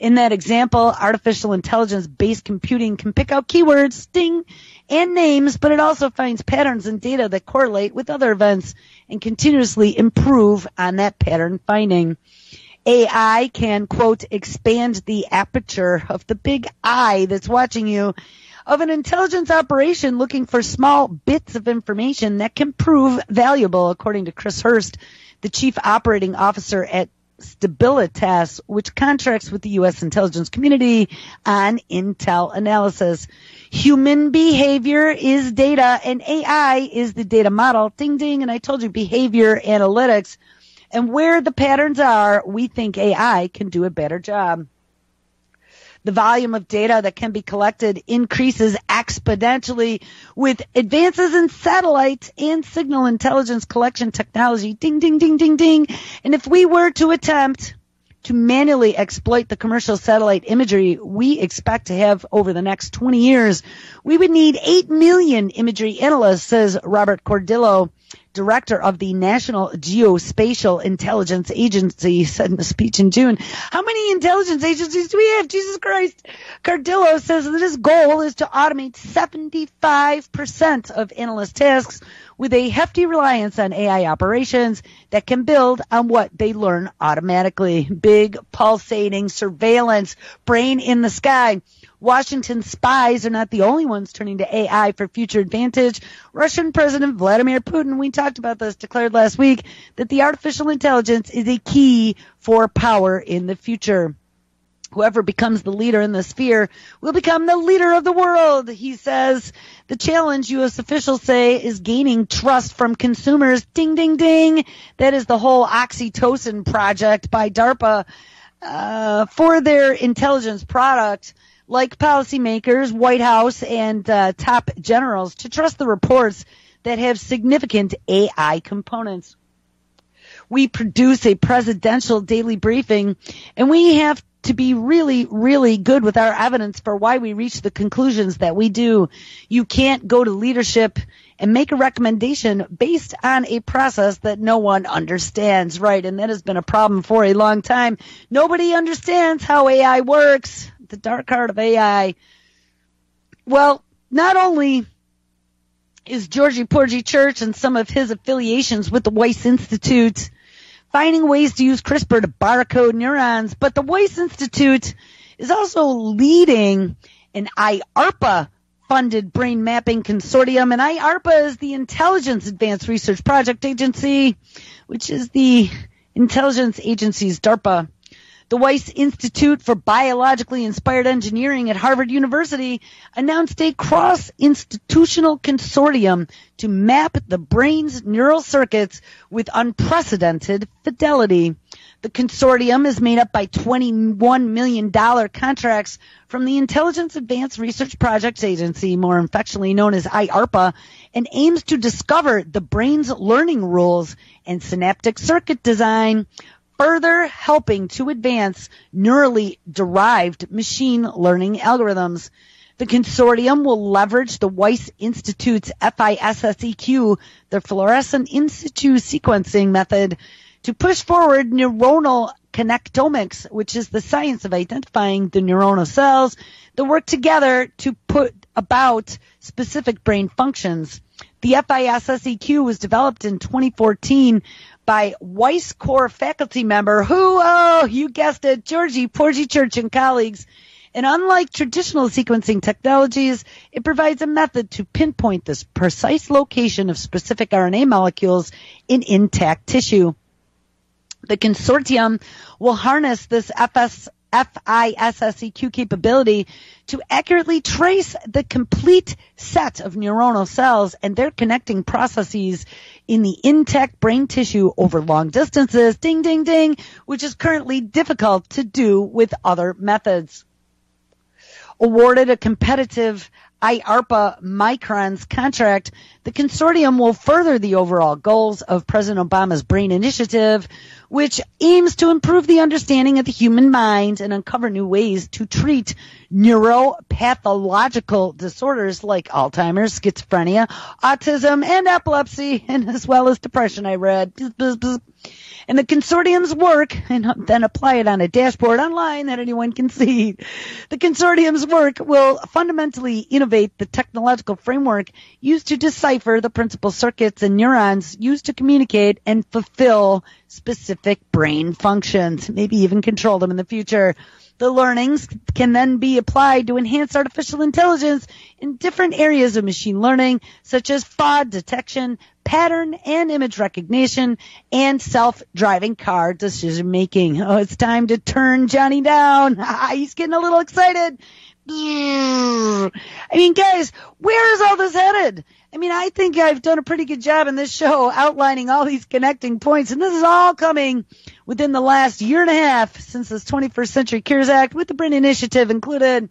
In that example, artificial intelligence-based computing can pick out keywords, ding, and names, but it also finds patterns in data that correlate with other events and continuously improve on that pattern finding. AI can, quote, expand the aperture of the big eye that's watching you of an intelligence operation looking for small bits of information that can prove valuable, according to Chris Hurst, the chief operating officer at Stabilitas, which contracts with the U.S. intelligence community on intel analysis. Human behavior is data, and AI is the data model. Ding, ding. And I told you behavior analytics. And where the patterns are, we think AI can do a better job. The volume of data that can be collected increases exponentially with advances in satellite and signal intelligence collection technology. Ding, ding, ding, ding, ding. And if we were to attempt to manually exploit the commercial satellite imagery we expect to have over the next 20 years, we would need 8 million imagery analysts, says Robert Cordillo, director of the National Geospatial Intelligence Agency, said in a speech in June. How many intelligence agencies do we have? Jesus Christ. Cardillo says that his goal is to automate 75% of analyst tasks with a hefty reliance on AI operations that can build on what they learn automatically. Big, pulsating surveillance, brain in the sky. Washington spies are not the only ones turning to AI for future advantage. Russian President Vladimir Putin, we talked about this, declared last week that the artificial intelligence is a key for power in the future. Whoever becomes the leader in this sphere will become the leader of the world, he says. The challenge, U.S. officials say, is gaining trust from consumers. Ding, ding, ding. That is the whole oxytocin project by DARPA for their intelligence product, like policymakers, White House, and top generals, to trust the reports that have significant AI components. We produce a presidential daily briefing, and we have to be really, really good with our evidence for why we reach the conclusions that we do. You can't go to leadership and make a recommendation based on a process that no one understands, right? And that has been a problem for a long time. Nobody understands how AI works. The dark heart of AI. Well, not only is Georgie Porgy Church and some of his affiliations with the Weiss Institute finding ways to use CRISPR to barcode neurons, but the Weiss Institute is also leading an IARPA-funded brain mapping consortium, and IARPA is the Intelligence Advanced Research Project Agency, which is the intelligence agency's DARPA. The Weiss Institute for Biologically Inspired Engineering at Harvard University announced a cross-institutional consortium to map the brain's neural circuits with unprecedented fidelity. The consortium is made up by $21 million contracts from the Intelligence Advanced Research Projects Agency, more affectionately known as IARPA, and aims to discover the brain's learning rules and synaptic circuit design, further helping to advance neurally derived machine learning algorithms. The consortium will leverage the Weiss Institute's FISSEQ, the fluorescent in situ sequencing method, to push forward neuronal connectomics, which is the science of identifying the neuronal cells that work together to put about specific brain functions. The FISSEQ was developed in 2014 by Weiss Core faculty member who, oh, you guessed it, Georgie Porgy Church and colleagues. And unlike traditional sequencing technologies, it provides a method to pinpoint this precise location of specific RNA molecules in intact tissue. The consortium will harness this FISSEQ capability to accurately trace the complete set of neuronal cells and their connecting processes in the intact brain tissue over long distances, ding, ding, ding, which is currently difficult to do with other methods. Awarded a competitive IARPA Micron's contract, the consortium will further the overall goals of President Obama's BRAIN initiative, which aims to improve the understanding of the human mind and uncover new ways to treat neuropathological disorders like Alzheimer's, schizophrenia, autism, and epilepsy, and as well as depression, I read. And the consortium's work, and then apply it on a dashboard online that anyone can see. The consortium's work will fundamentally innovate the technological framework used to decipher the principal circuits and neurons used to communicate and fulfill specific brain functions, maybe even control them in the future. The learnings can then be applied to enhance artificial intelligence in different areas of machine learning, such as fraud detection, pattern and image recognition, and self-driving car decision-making. Oh, it's time to turn Johnny down. He's getting a little excited. I mean, guys, where is all this headed? I mean, I think I've done a pretty good job in this show outlining all these connecting points, and this is all coming within the last year and a half since this 21st Century Cures Act, with the BRAIN Initiative included,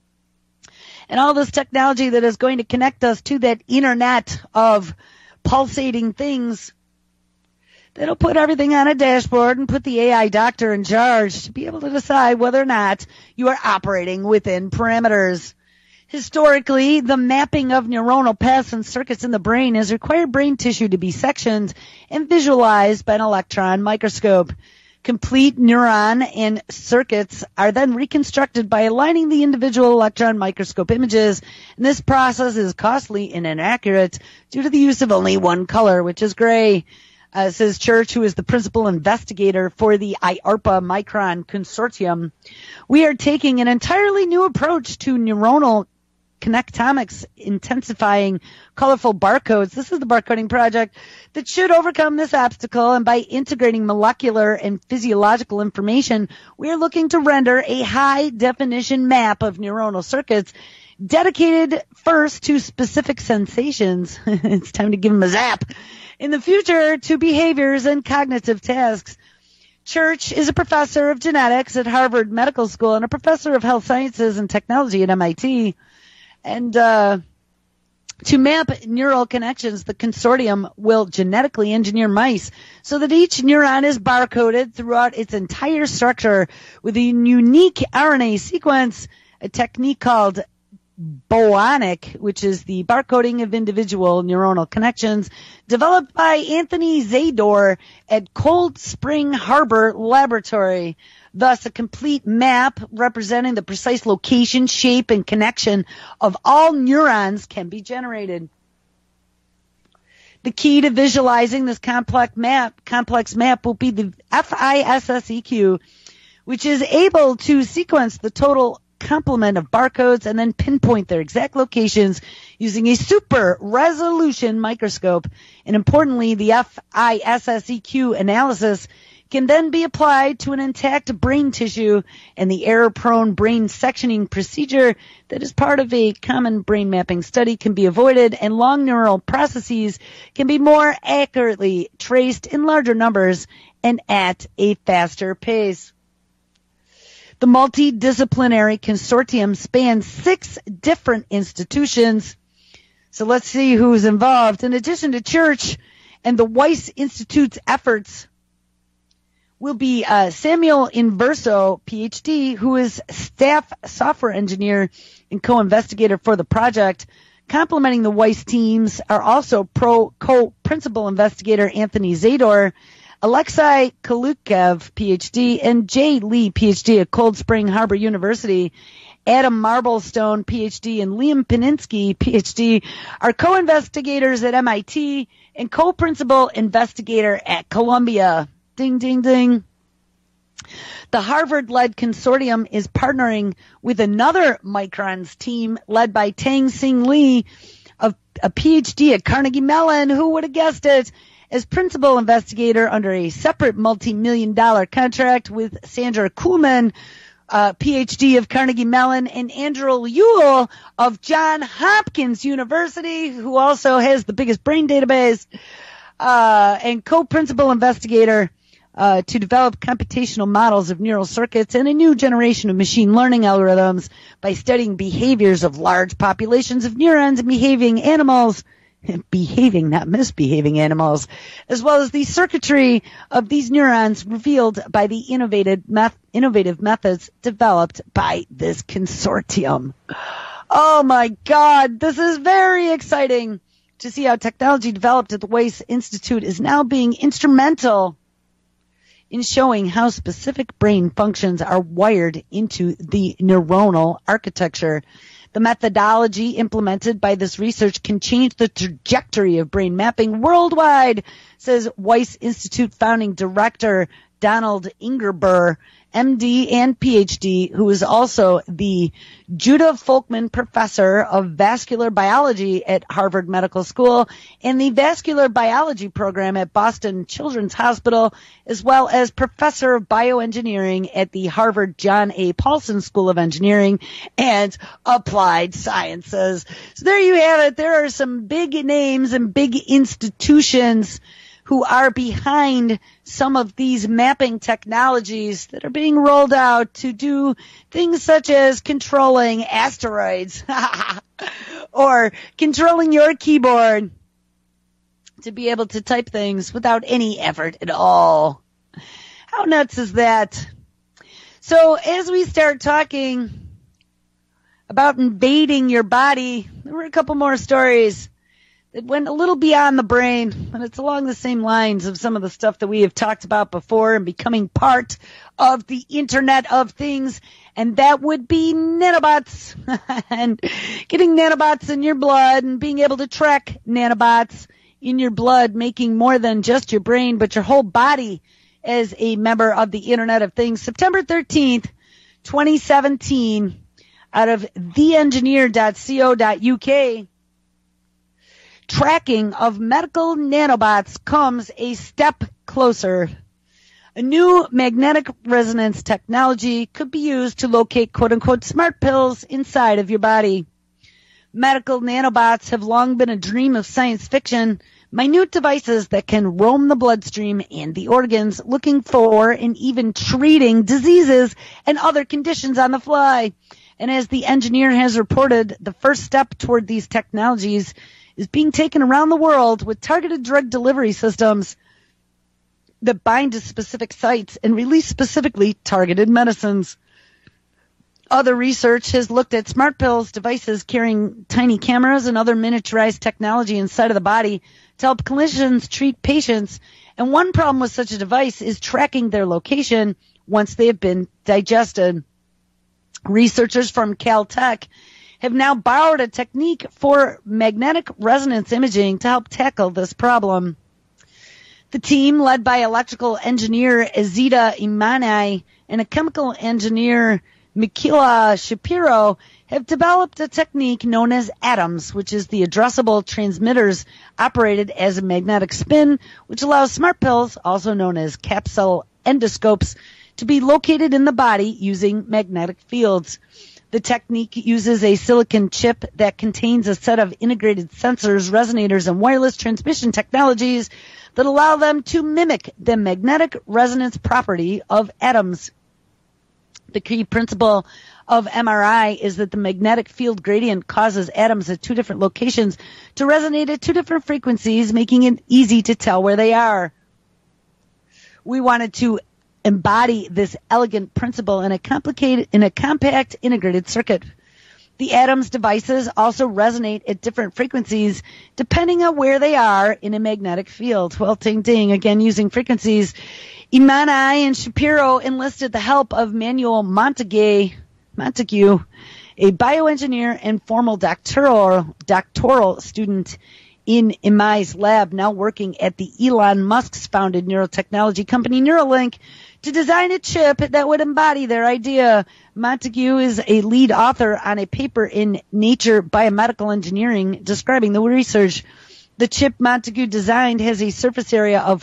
and all this technology that is going to connect us to that internet of pulsating things that'll put everything on a dashboard and put the AI doctor in charge to be able to decide whether or not you are operating within parameters. Historically, the mapping of neuronal paths and circuits in the brain has required brain tissue to be sectioned and visualized by an electron microscope. Complete neuron and circuits are then reconstructed by aligning the individual electron microscope images, and this process is costly and inaccurate due to the use of only one color, which is gray. Says Church, who is the principal investigator for the IARPA Micron Consortium. We are taking an entirely new approach to neuronal connectomics, intensifying colorful barcodes. This is the barcoding project that should overcome this obstacle, and by integrating molecular and physiological information, we are looking to render a high-definition map of neuronal circuits dedicated first to specific sensations. It's time to give them a zap. In the future, to behaviors and cognitive tasks. Church is a professor of genetics at Harvard Medical School and a professor of health sciences and technology at MIT. And to map neural connections, the consortium will genetically engineer mice so that each neuron is barcoded throughout its entire structure with a unique RNA sequence, a technique called Boanic, which is the barcoding of individual neuronal connections, developed by Anthony Zador at Cold Spring Harbor Laboratory. Thus, a complete map representing the precise location, shape, and connection of all neurons can be generated. The key to visualizing this complex map will be the FISSEQ, which is able to sequence the total complement of barcodes and then pinpoint their exact locations using a super resolution microscope. And importantly, the FISSEQ analysis can then be applied to an intact brain tissue, and the error-prone brain sectioning procedure that is part of a common brain mapping study can be avoided, and long neural processes can be more accurately traced in larger numbers and at a faster pace. The multidisciplinary consortium spans 6 different institutions. So let's see who's involved. In addition to Church and the Weiss Institute's efforts will be Samuel Inverso, PhD, who is staff software engineer and co-investigator for the project. Complementing the Weiss teams are also co-principal investigator Anthony Zador, Alexei Kalukev, PhD, and Jay Lee, PhD at Cold Spring Harbor University. Adam Marblestone, PhD, and Liam Paninsky, PhD, are co-investigators at MIT and co-principal investigator at Columbia. Ding, ding, ding. The Harvard-led consortium is partnering with another Micron's team led by Tang Sing Lee, a PhD at Carnegie Mellon, who would have guessed it, as principal investigator under a separate multi-million-dollar contract with Sandra Kuhlman, PhD of Carnegie Mellon, and Andrew Ewell of Johns Hopkins University, who also has the biggest brain database, and co-principal investigator to develop computational models of neural circuits and a new generation of machine learning algorithms by studying behaviors of large populations of neurons and behaving animals, not misbehaving animals, as well as the circuitry of these neurons revealed by the innovative methods developed by this consortium. Oh my God, this is very exciting to see how technology developed at the Weiss Institute is now being instrumental in showing how specific brain functions are wired into the neuronal architecture. The methodology implemented by this research can change the trajectory of brain mapping worldwide, says Weiss Institute founding director Donald Ingerber, MD and PhD, who is also the Judah Folkman Professor of Vascular Biology at Harvard Medical School and the Vascular Biology Program at Boston Children's Hospital, as well as Professor of Bioengineering at the Harvard John A. Paulson School of Engineering and Applied Sciences. So there you have it. There are some big names and big institutions who are behind some of these mapping technologies that are being rolled out to do things such as controlling asteroids or controlling your keyboard to be able to type things without any effort at all. How nuts is that? So as we start talking about invading your body, there were a couple more stories that went a little beyond the brain, and it's along the same lines of some of the stuff that we have talked about before and becoming part of the Internet of Things, and that would be nanobots and getting nanobots in your blood and being able to track nanobots in your blood, making more than just your brain, but your whole body as a member of the Internet of Things. September 13th, 2017, out of theengineer.co.uk, tracking of medical nanobots comes a step closer. A new magnetic resonance technology could be used to locate quote-unquote smart pills inside of your body. Medical nanobots have long been a dream of science fiction, minute devices that can roam the bloodstream and the organs, looking for and even treating diseases and other conditions on the fly. And as the engineer has reported, the first step toward these technologies is being taken around the world with targeted drug delivery systems that bind to specific sites and release specifically targeted medicines. Other research has looked at smart pills, devices carrying tiny cameras and other miniaturized technology inside of the body to help clinicians treat patients. And one problem with such a device is tracking their location once they have been digested. Researchers from Caltech have now borrowed a technique for magnetic resonance imaging to help tackle this problem. The team, led by electrical engineer Azita Imani and a chemical engineer Mikhaila Shapiro, have developed a technique known as ATOMS, which is the addressable transmitters operated as a magnetic spin, which allows smart pills, also known as capsule endoscopes, to be located in the body using magnetic fields. The technique uses a silicon chip that contains a set of integrated sensors, resonators, and wireless transmission technologies that allow them to mimic the magnetic resonance property of atoms. The key principle of MRI is that the magnetic field gradient causes atoms at two different locations to resonate at two different frequencies, making it easy to tell where they are. We wanted to embody this elegant principle in a compact integrated circuit. The ATOMS devices also resonate at different frequencies depending on where they are in a magnetic field. Well, ding ding, again using frequencies. Imani and Shapiro enlisted the help of Manuel Montague, a bioengineer and former doctoral student in Imai's lab, now working at the Elon Musk's founded neurotechnology company Neuralink, to design a chip that would embody their idea. Montague is a lead author on a paper in Nature Biomedical Engineering describing the research. The chip Montague designed has a surface area of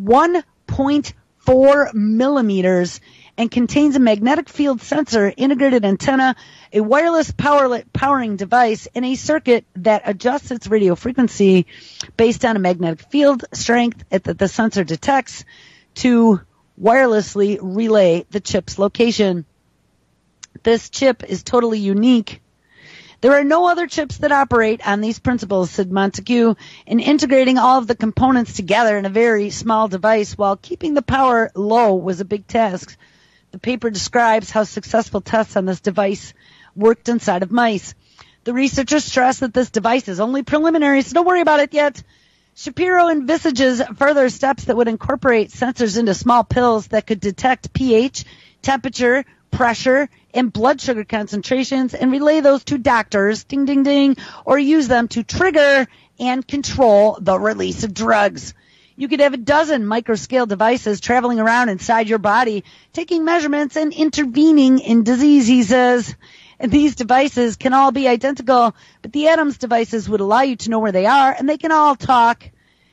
1.4 millimeters and contains a magnetic field sensor, integrated antenna, a wireless powering device, and a circuit that adjusts its radio frequency based on a magnetic field strength that the sensor detects to wirelessly relay the chip's location. This chip is totally unique. There are no other chips that operate on these principles, said Montague, and integrating all of the components together in a very small device while keeping the power low was a big task. The paper describes how successful tests on this device worked inside of mice. The researchers stress that this device is only preliminary, so don't worry about it yet. Shapiro envisages further steps that would incorporate sensors into small pills that could detect pH, temperature, pressure, and blood sugar concentrations and relay those to doctors, ding, ding, ding, or use them to trigger and control the release of drugs. You could have a dozen microscale devices traveling around inside your body, taking measurements and intervening in disease, he says. And these devices can all be identical, but the Adams devices would allow you to know where they are, and they can all talk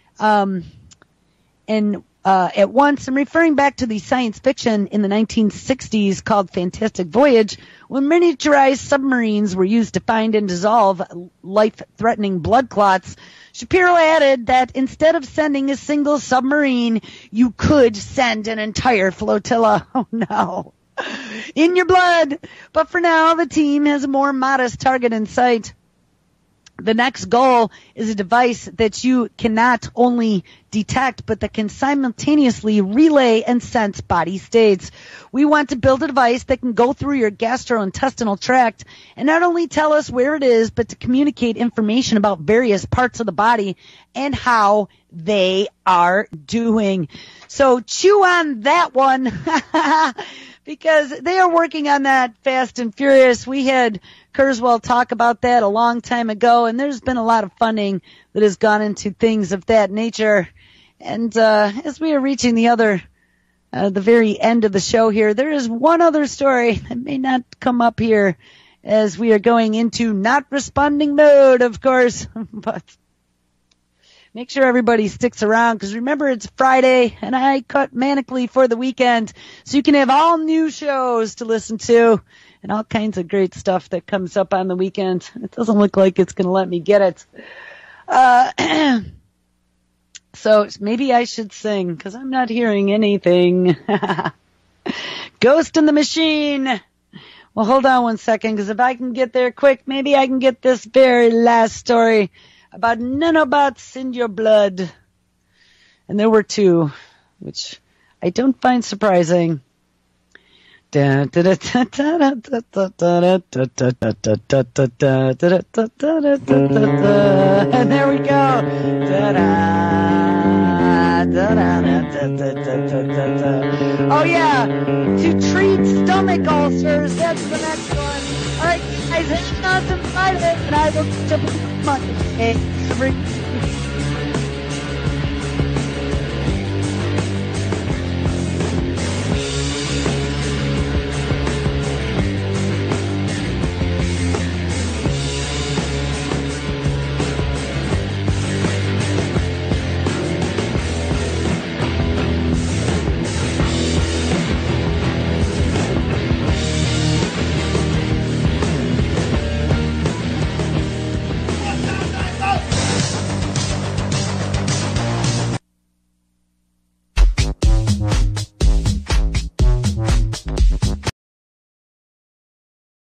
at once. I'm referring back to the science fiction in the 1960s called Fantastic Voyage, when miniaturized submarines were used to find and dissolve life-threatening blood clots. Shapiro added that instead of sending a single submarine, you could send an entire flotilla. Oh, no. In your blood. But for now, the team has a more modest target in sight. The next goal is a device that you can not only detect, but that can simultaneously relay and sense body states. We want to build a device that can go through your gastrointestinal tract and not only tell us where it is, but to communicate information about various parts of the body and how they are doing. So chew on that one. Because they are working on that fast and furious. We had Kurzweil talk about that a long time ago, and there's been a lot of funding that has gone into things of that nature. And as we are reaching the very end of the show here, there is one other story that may not come up here as we are going into not responding mode, of course. But make sure everybody sticks around, because remember, it's Friday, and I cut manically for the weekend, so you can have all new shows to listen to and all kinds of great stuff that comes up on the weekend. It doesn't look like it's going to let me get it. So maybe I should sing, because I'm not hearing anything. Ghost in the Machine. Well, hold on one second, because if I can get there quick, maybe I can get this very last story about nanobots in your blood. And there were two, which I don't find surprising. And there we go. Oh yeah, to treat stomach ulcers, that's the next one. Alright guys, hang on to Friday, and I will catch up with you Monday.